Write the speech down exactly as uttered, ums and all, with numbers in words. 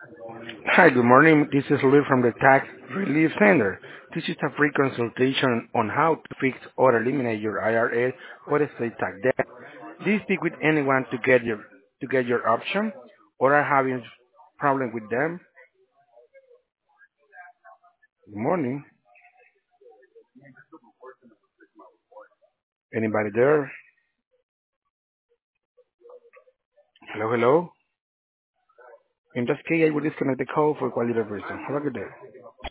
Hi, good morning. This is Luis from the Tax Relief Center. This is a free consultation on how to fix or eliminate your I R A or estate tax debt. Do you speak with anyone to get your to get your option, or are having problem with them? Good morning. Anybody there? Hello, hello. In that case, I will disconnect the call for quality of reason. Have a good day.